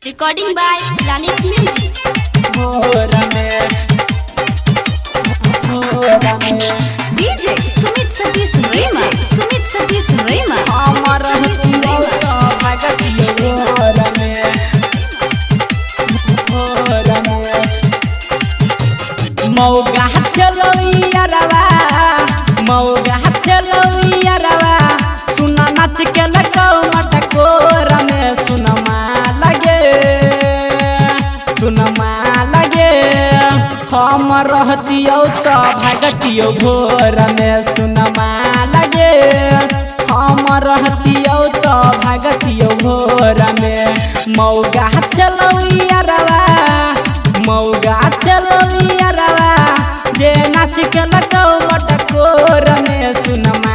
Recording by Planet Music. DJ Sumit Satish Rema. Sumit Satish Rema. मौगा चलो यारवा मौगा चलो यारवा सुना नाच के लगो मटकोर में सुनमा लगे हम रहतियो तो भागतियो भोर में सुनमा लगे हम रहतियो तो भागतियो भोर में मौगा चलो यारवा मौगा चलो यारवा जे नाच के लगो मटकोर में सुनमा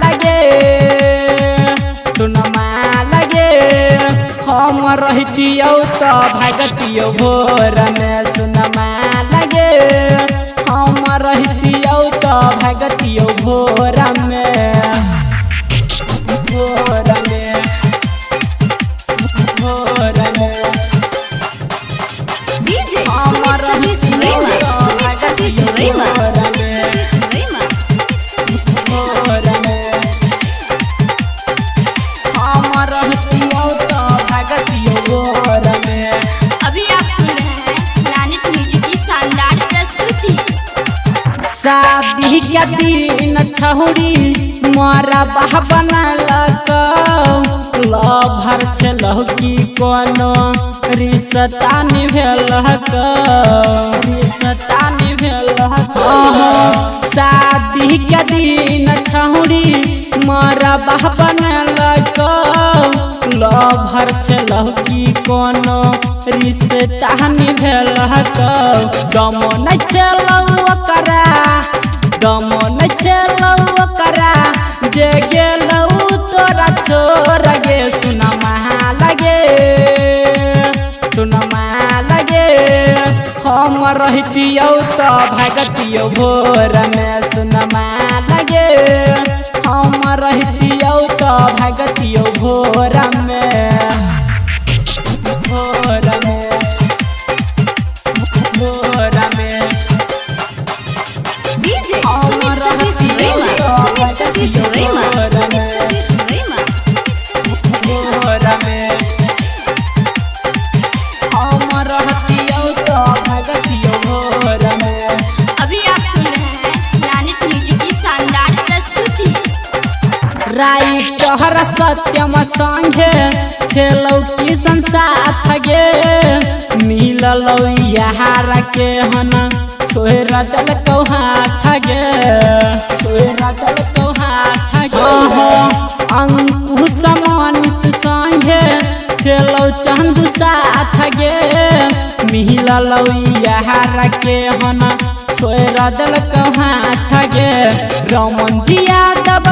लगे हम रहतियो तो भागतियो भोर में सुनमा लगे हम रहतियो तो भागतियो भोर में DJ Sumit Satish Rema. Sumit Satish Rema. अभी आप सुन रहे हैं प्लैनेट म्यूजिक की शानदार प्रस्तुति। शादी के दिन छहुरी मोरा बाह बनल लभर चलो की कोनो रिश्ता निभल शादी के दिन छहुरी मोरा बाह बनल लभर चलो की कोनो रिश्ता निभल दम नहीं चलो करा जे गेलौ तोरा छोर गे सुनमा लगे हम रहतियो तो भागतियो भोर में सुनमा लगे हम रहतियो तो भागतियो भोर में DJ Sumit Satish Rema. Sumit Satish Rema. अभी आप सुन रहे हैं प्लैनेट म्यूजिक की शानदार प्रस्तुति। राइटर सत्यम संगे छेलौ की संसाथ गे मिललौ यार के हन छोड़ दल को हाथ गे अंकुश मनीष संगे छेलौ चंदू साथ गे मिललौ यार के हन छोड़ दल को हाथ गे रमन जी यादव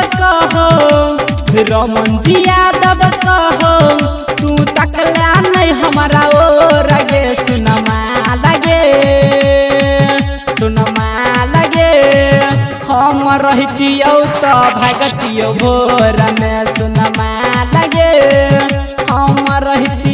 कहो तू तकला नहीं हमारा ओर गे सुनमा लगे हम रहतियो तो भागतियो भोर में सुनमा लगे हम रहतियो